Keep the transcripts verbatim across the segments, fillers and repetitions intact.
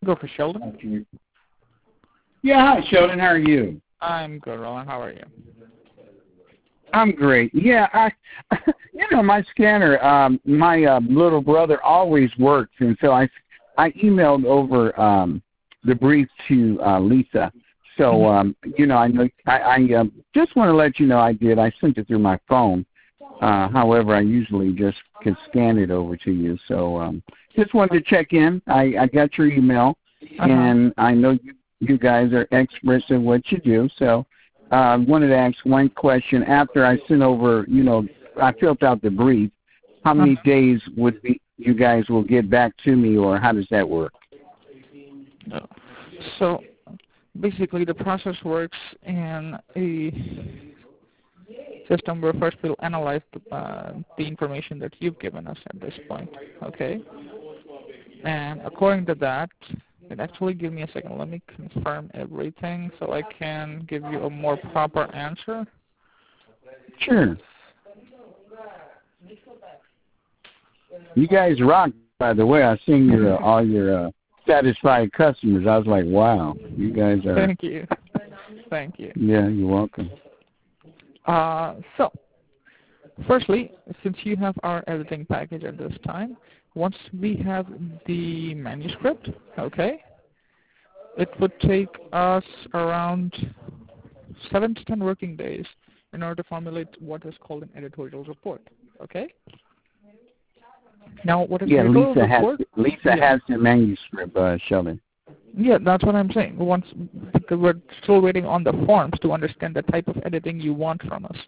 Go for Sheldon. Yeah, hi, Sheldon. How are you? I'm good, Roland. How are you? I'm great. Yeah, I, you know, my scanner, um, my uh, little brother always works, and so I, I emailed over um, the brief to uh, Lisa. So, um, you know, I know I, I uh, just want to let you know I did. I sent it through my phone. Uh, however, I usually just can scan it over to you. So, um, just wanted to check in. I, I got your email, Uh-huh. and I know you, you guys are experts in what you do. So, I uh, wanted to ask one question. After I sent over, you know, I filled out the brief. How many Uh-huh. days would be you guys will get back to me, or how does that work? So, basically, the process works in a system where first we'll analyze the, uh, the information that you've given us at this point, okay? And according to that, it actually give me a second. Let me confirm everything so I can give you a more proper answer. Sure. You guys rock, by the way. I seen your uh, all your uh, satisfied customers. I was like, wow, you guys are. Thank you. Thank you. Yeah, you're welcome. Uh, so, firstly, since you have our editing package at this time, once we have the manuscript, okay, it would take us around seven to ten working days in order to formulate what is called an editorial report, okay? Now, what is Yeah, editorial Lisa report? has Lisa yeah. has the manuscript, uh, Sheldon. Yeah, that's what I'm saying. Once, because we're still waiting on the forms to understand the type of editing you want from us.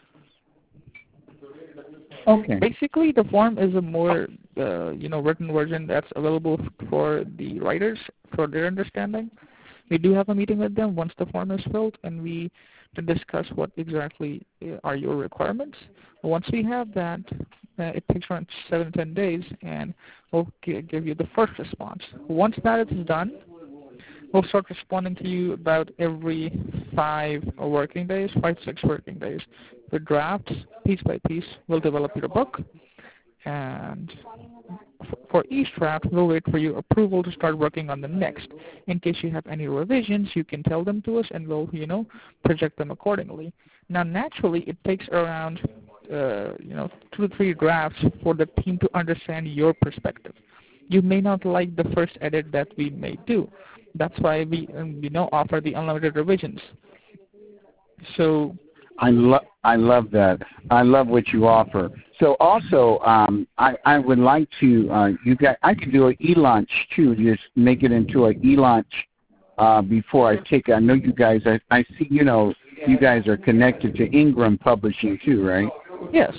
Okay. Basically, the form is a more, uh, you know, written version that's available for the writers for their understanding. We do have a meeting with them once the form is filled, and we to discuss what exactly are your requirements. Once we have that, uh, it takes around seven to ten days, and we'll g- give you the first response. Once that is done, we'll start responding to you about every five working days, five, six working days. The drafts, piece by piece, we'll develop your book, and f- for each draft, we'll wait for your approval to start working on the next. In case you have any revisions, you can tell them to us, and we'll, you know, project them accordingly. Now, naturally, it takes around, uh, you know, two to three drafts for the team to understand your perspective. You may not like the first edit that we may do. That's why we, um, you know, offer the unlimited revisions. So, I love I love that. I love what you offer. So also, um, I I would like to uh, you got I could do an e-launch too. Just make it into an e-launch uh, before I take. I know you guys. I I see. You know, you guys are connected to Ingram Publishing too, right? yes.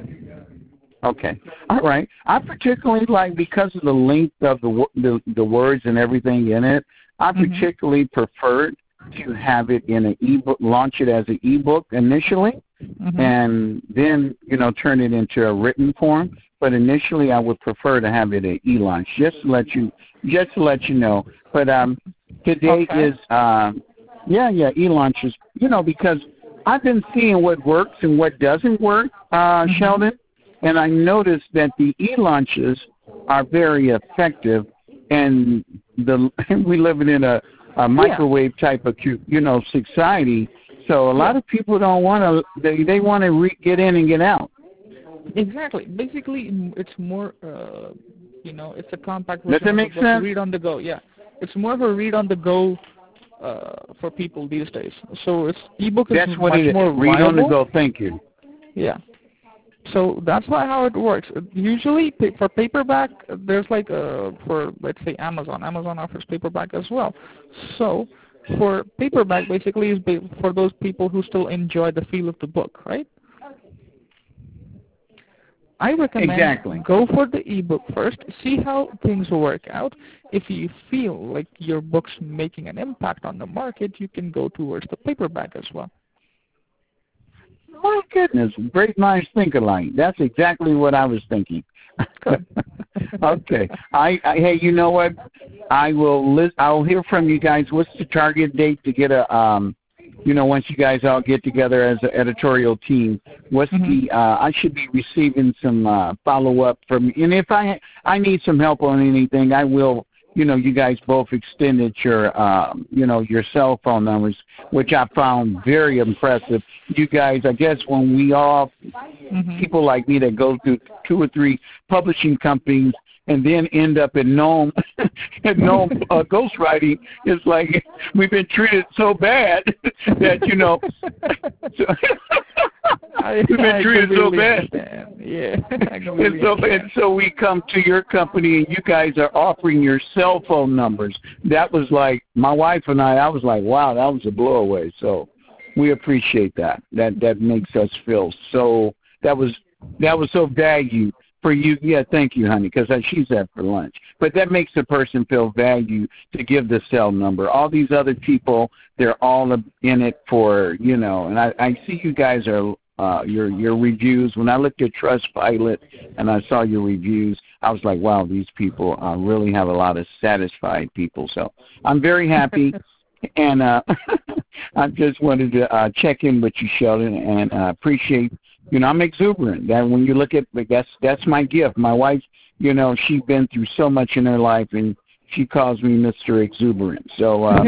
Okay. All right. I particularly like, because of the length of the wo- the, the words and everything in it, I Mhm. particularly preferred to have it in an ebook, launch it as an ebook initially, Mhm. and then, you know, turn it into a written form. But initially, I would prefer to have it an e-launch, just to let you, just to let you know. But um, today Okay. is, uh, yeah, yeah, e-launch is, you know, because I've been seeing what works and what doesn't work, uh, Mhm. Sheldon, and I noticed that the e-launches are very effective, and the we live in a, a microwave type of, you know, society. So a lot Yeah. of people don't want to. They they want to re- get in and get out. Exactly. Basically, m- it's more, uh, you know, it's a compact Does version that of a make book. sense? Read on the go. Yeah. It's more of a read on the go uh, for people these days. So it's ebook is That's what much it is. more Read on the viable. go. Thank you. Yeah. So that's why how it works. Usually pa- for paperback, there's like a, for let's say Amazon. Amazon offers paperback as well. So for paperback, basically is ba- for those people who still enjoy the feel of the book, right? I recommend Exactly. go for the ebook first, see how things work out. If you feel like your book's making an impact on the market, you can go towards the paperback as well. My goodness, great minds think alike. That's exactly what I was thinking. Good. Okay. I, I hey, you know what? I will list. I'll hear from you guys. What's the target date to get a um, you know, once you guys all get together as an editorial team? What's Mhm. the? Uh, I should be receiving some uh, follow up from. And if I I need some help on anything, I will you know, you guys both extended your, um, you know, your cell phone numbers, which I found very impressive. You guys, I guess when we all, mm-hmm. people like me that go through two or three publishing companies and then end up in Nome, at Nome uh, ghostwriting, it's like we've been treated so bad that, you know, so I, we've been I treated so bad. Understand. Yeah, I and, so, and so we come to your company and you guys are offering your cell phone numbers. That was like, my wife and I, I was like, wow, that was a blow away. So we appreciate that. That that makes us feel so, that was, that was so valued. For you, yeah, thank you, honey, because she's at for lunch. But that makes a person feel valued to give the cell number. All these other people, they're all in it for, you know, and I, I see you guys are, uh, your your reviews. When I looked at Trustpilot and I saw your reviews, I was like, wow, these people uh, really have a lot of satisfied people. So I'm very happy. And uh, I just wanted to uh, check in with you, Sheldon, and uh, appreciate. You know, I'm exuberant. That when you look at, that's that's my gift. My wife, you know, she's been through so much in her life, and she calls me Mister Exuberant. So uh,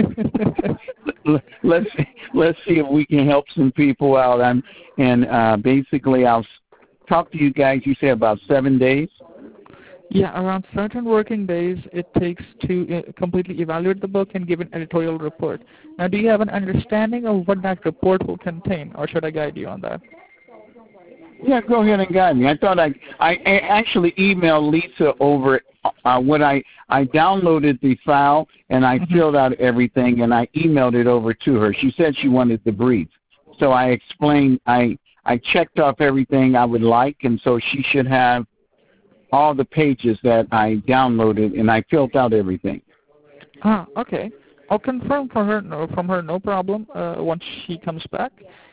let's let's see if we can help some people out. I'm, and uh, basically, I'll talk to you guys. You say about seven days. Yeah, around certain working days it takes to uh, completely evaluate the book and give an editorial report. Now, do you have an understanding of what that report will contain, or should I guide you on that? Yeah, go ahead and guide me. I thought I I actually emailed Lisa over uh, what I I downloaded the file and I mm-hmm. filled out everything and I emailed it over to her. She said she wanted the brief, so I explained. I I checked off everything I would like, and so she should have all the pages that I downloaded and I filled out everything. Ah, okay. I'll confirm for her no, from her, no problem. Uh, once she comes back.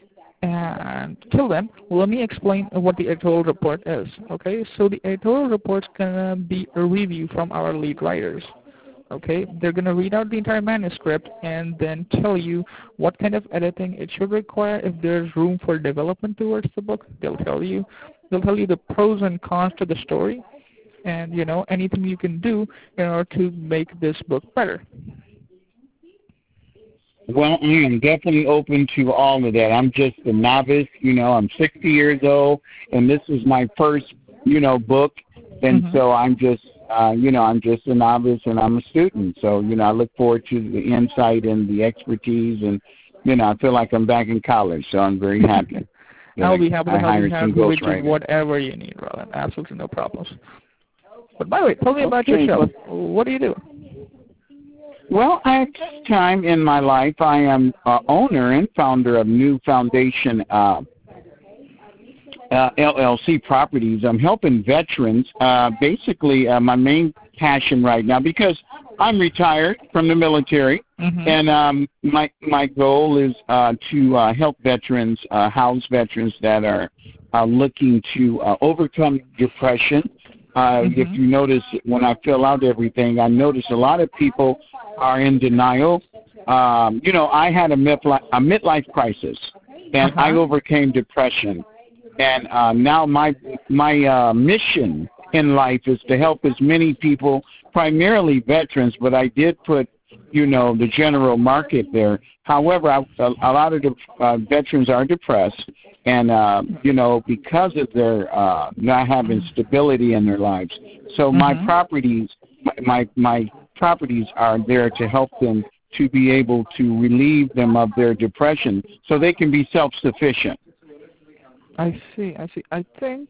And till then, let me explain what the editorial report is. Okay, so the editorial report is gonna be a review from our lead writers. Okay, they're gonna read out the entire manuscript and then tell you what kind of editing it should require. If there's room for development towards the book, they'll tell you. They'll tell you the pros and cons to the story, and you know anything you can do in order to make this book better. Well, I am definitely open to all of that. I'm just a novice, you know, I'm sixty years old, and this is my first, you know, book, and mm-hmm. so I'm just, uh, you know, I'm just a novice, and I'm a student. So, you know, I look forward to the insight and the expertise, and, you know, I feel like I'm back in college, so I'm very happy. I'll be happy to help you have with whatever you need, Roland. Absolutely no problems. But by the way, tell me okay. about yourself. What do you do? Well, at this time in my life, I am uh, owner and founder of New Foundation uh, uh, L L C Properties. I'm helping veterans. Uh, basically, uh, my main passion right now, because I'm retired from the military, mm-hmm. and um, my my goal is uh, to uh, help veterans, uh, house veterans that are uh, looking to uh, overcome depression. Uh, mm-hmm. If you notice, when I fill out everything, I notice a lot of people are in denial. Um, you know, I had a midlife, a midlife crisis, and uh-huh. I overcame depression. And uh, now my my uh, mission in life is to help as many people, primarily veterans, but I did put, you know, the general market there. However, I, a, a lot of the uh, veterans are depressed, and, uh, you know, because of their uh, not having stability in their lives. So mm-hmm. my properties, my, my properties are there to help them to be able to relieve them of their depression so they can be self-sufficient. I see, I see. I think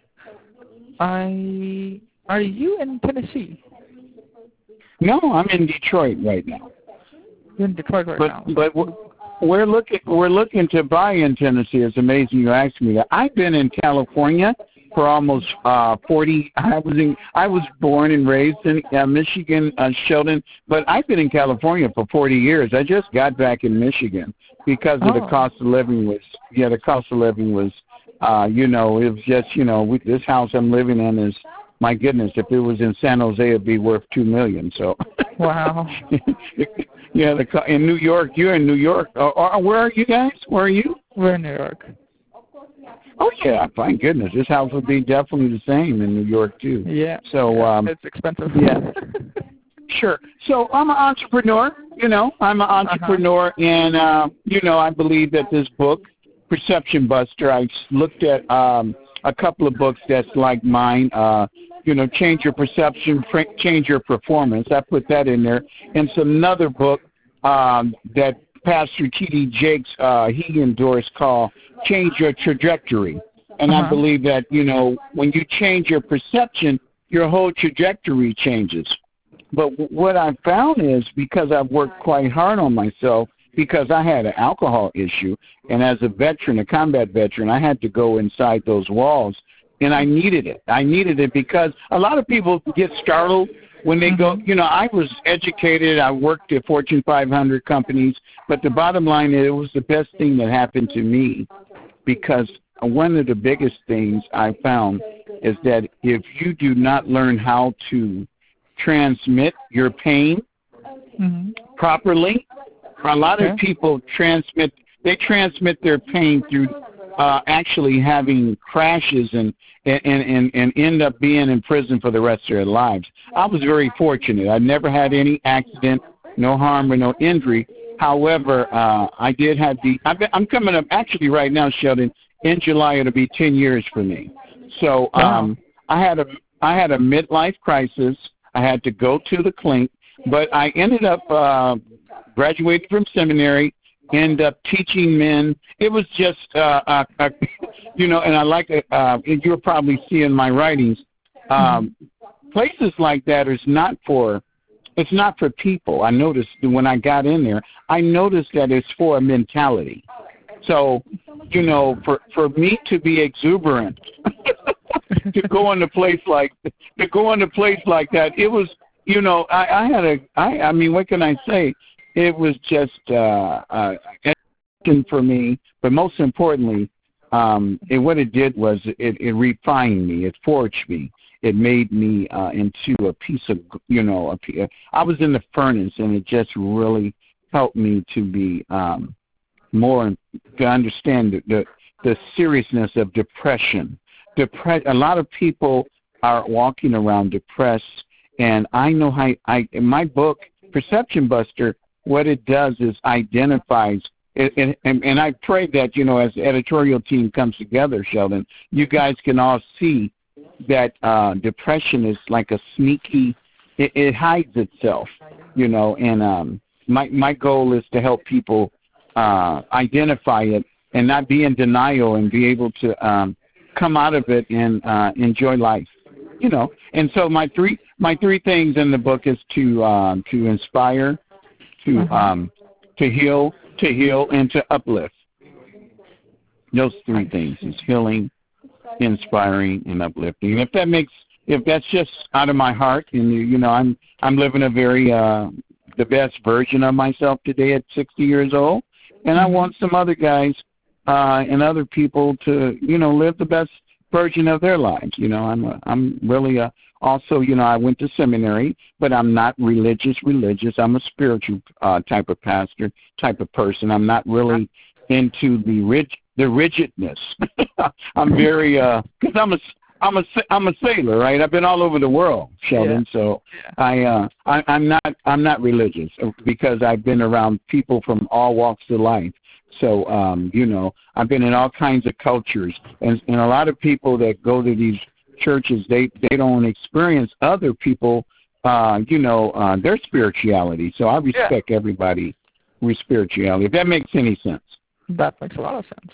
I... Are you in Tennessee? No, I'm in Detroit right now. You're in Detroit right but, now. But we're looking we're looking to buy in Tennessee. It's amazing you asked me that. I've been in California for almost uh, forty. I was in I was born and raised in uh, Michigan, uh, Sheldon, but I've been in California for forty years. I just got back in Michigan because of oh. the cost of living was yeah the cost of living was uh, you know it was just you know we, this house I'm living in is. My goodness, if it was in San Jose, it'd be worth two million. So, wow. yeah, the, in New York, you're in New York. Uh, uh, where are you guys? Where are you? We're in New York. Oh yeah, thank goodness. This house would be definitely the same in New York too. Yeah. So, yeah, um, it's expensive. Yeah. Sure. So I'm an entrepreneur. You know, I'm an entrepreneur, uh-huh. and uh, you know, I believe that this book, Perception Buster, I looked at um, a couple of books that's like mine. Uh, you know, Change Your Perception, Change Your Performance. I put that in there, and some another book um, that Pastor T D Jakes uh, he endorsed called Change Your Trajectory. And uh-huh. I believe that, you know, when you change your perception, your whole trajectory changes. But w- what I found is, because I've worked quite hard on myself, because I had an alcohol issue, and as a veteran, a combat veteran, I had to go inside those walls, and I needed it. I needed it because a lot of people get startled when they go, you know, I was educated, I worked at Fortune five hundred companies, but the bottom line is it was the best thing that happened to me, because one of the biggest things I found is that if you do not learn how to transmit your pain mm-hmm. properly, a lot okay. of people transmit, they transmit their pain through uh, actually having crashes and, and, and, and end up being in prison for the rest of their lives. I was very fortunate. I never had any accident, no harm or no injury. However, uh, I did have the, I've been, I'm coming up, actually right now, Sheldon, in July it'll be ten years for me. So um, wow. I had a I had a midlife crisis. I had to go to the clinic, but I ended up uh, graduating from seminary, end up teaching men. It was just, uh, uh, uh, you know, and I like it. Uh, you're probably seeing my writings. Um, mm-hmm. Places like that is not for, it's not for people. I noticed when I got in there, I noticed that it's for a mentality. So, you know, for, for me to be exuberant, to go in a place like to go in a place like that, it was, you know, I, I had a, I, I mean, what can I say? It was just uh, uh, for me, but most importantly, um, it, what it did was it, it refined me, it forged me, it made me uh, into a piece of, you know, a, I was in the furnace, and it just really helped me to be um, more to understand the, the the seriousness of depression. Depre- a lot of people are walking around depressed, and I know how I in my book Perception Buster, what it does is identifies it, and, and, and I pray that, you know, as the editorial team comes together, Sheldon, you guys can all see that uh, depression is like a sneaky, it, it hides itself, you know, and um, my my goal is to help people uh, identify it and not be in denial and be able to um, come out of it and uh, enjoy life, you know. And so my three my three things in the book is to uh, to inspire, to uh-huh. um, to heal, to heal, and to uplift. Those three things is healing, inspiring, and uplifting. And if that makes if that's just out of my heart, and you know, I'm I'm living a very uh, the best version of myself today at sixty years old, and I want some other guys uh, and other people to, you know, live the best version of their lives. You know, I'm a, I'm really a, also, you know, I went to seminary, but I'm not religious. Religious. I'm a spiritual uh, type of pastor, type of person. I'm not really into the rig the rigidness. I'm very because uh, I'm a I'm a I'm a sailor, right? I've been all over the world, Sheldon. Yeah. So I, uh, I I'm not I'm not religious because I've been around people from all walks of life. So um, you know, I've been in all kinds of cultures, and, and a lot of people that go to these churches, they they don't experience other people, uh, you know, uh, their spirituality. So I respect yeah. everybody with spirituality. If that makes any sense. That makes a lot of sense.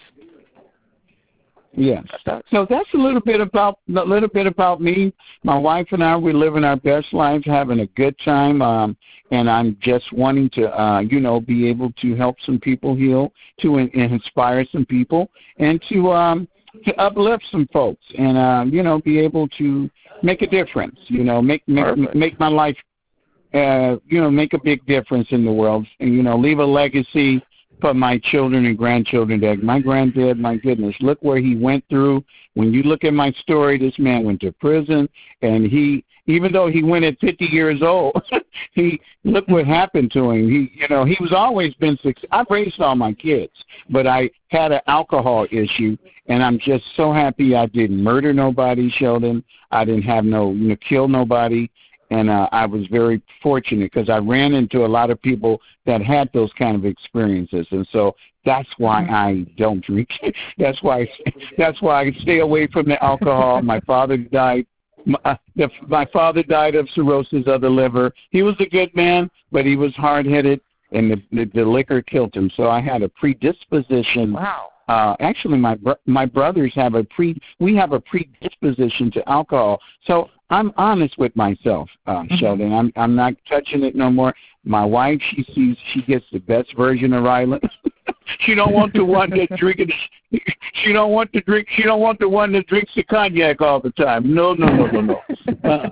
Yes. So that's a little bit about a little bit about me. My wife and I, we're living our best lives, having a good time, um, and I'm just wanting to, uh, you know, be able to help some people heal, to in, inspire some people, and to um, to uplift some folks, and uh, you know, be able to make a difference. You know, make make, make my life, uh, you know, make a big difference in the world, and you know, leave a legacy for my children and grandchildren. That my granddad, my goodness, look where he went through. When you look at my story, this man went to prison, and he, even though he went at fifty years old, he look what happened to him. He, you know, he was always been successful. I've raised all my kids, but I had an alcohol issue, and I'm just so happy I didn't murder nobody, Sheldon. I didn't have no, you know, kill nobody. And uh, I was very fortunate because I ran into a lot of people that had those kind of experiences, and so that's why I don't drink. that's why that's why I stay away from the alcohol. My father died. My, my father died of cirrhosis of the liver. He was a good man, but he was hard-headed, and the, the, the liquor killed him. So I had a predisposition. Wow. Uh, actually, my bro- my brothers have a pre. We have a predisposition to alcohol. So I'm honest with myself, uh, mm-hmm. Sheldon. I'm I'm not touching it no more. My wife, she sees she gets the best version of Ryland. She don't want the one that drinking. She don't want to drink. She don't want the one that drinks the cognac all the time. No, no, no, no, no. Uh.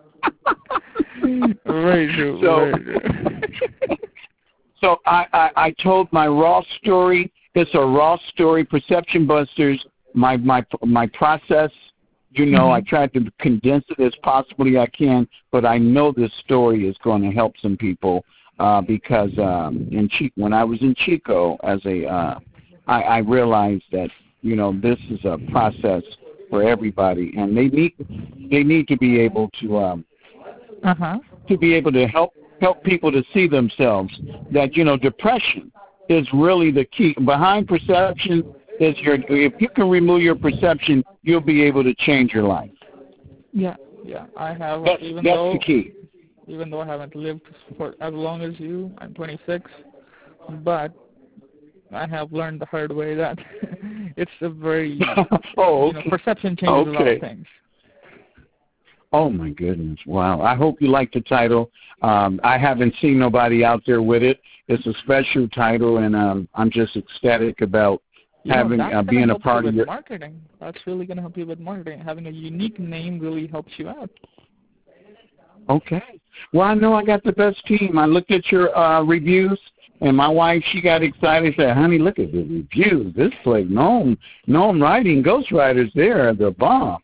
Right, so, right. so I, I I told my raw story. It's a raw story, Perception Busters. My my my process. You know, mm-hmm. I tried to condense it as possibly I can, but I know this story is going to help some people uh, because um, in Chico, when I was in Chico, as a, uh, I, I realized that you know this is a process for everybody, and they need they need to be able to um, uh-huh. to be able to help help people to see themselves that you know depression is really the key behind perception. Is your if you can remove your perception, you'll be able to change your life. Yeah, yeah. I have that's, even that's though the key. Even though I haven't lived for as long as you, I'm twenty-six, but I have learned the hard way that it's a very oh, you know, perception changes okay. a lot of things. Oh my goodness! Wow. I hope you like the title. Um, I haven't seen nobody out there with it. It's a special title, and um, I'm just ecstatic about. You having know, uh, being a part you of with your marketing. That's really going to help you with marketing. Having a unique name really helps you out. Okay. Well, I know I got the best team. I looked at your uh, reviews, and my wife, she got excited. Said, "Honey, look at the reviews. This place, Gnome, Gnome Writing, Ghostwriters, they're the bomb."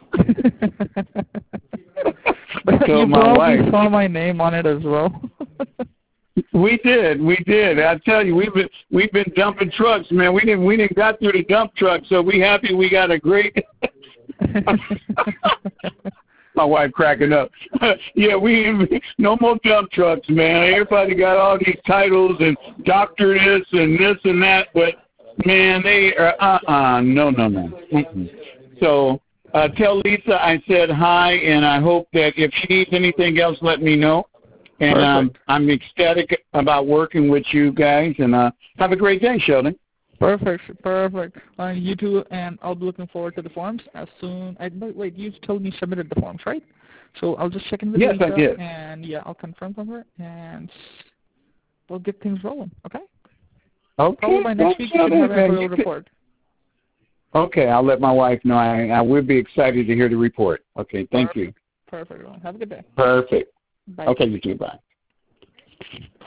So you my probably wife, saw my name on it as well. We did, we did. I tell you, we've been we've been dumping trucks, man. We didn't we didn't got through the dump truck, so we happy we got a great. My wife cracking up. Yeah, we no more dump trucks, man. Everybody got all these titles and doctor this and this and that, but man, they are uh uh no no no. Mm-mm. So uh, tell Lisa I said hi, and I hope that if she needs anything else, let me know. And um, I'm ecstatic about working with you guys, and uh, have a great day, Sheldon. Perfect, perfect. Uh, you too, and I'll be looking forward to the forms as soon. I, wait, you told me you submitted the forms, right? So I'll just check in with yes, Lisa, I did. and yeah, I'll confirm from her, and we'll get things rolling. Okay. Okay. Probably by next week you should have a real report. Okay, I'll let my wife know. I, I will be excited to hear the report. Okay, thank Perfect. you. Perfect. Have a good day. Perfect. Bye. Okay, you too. Bye.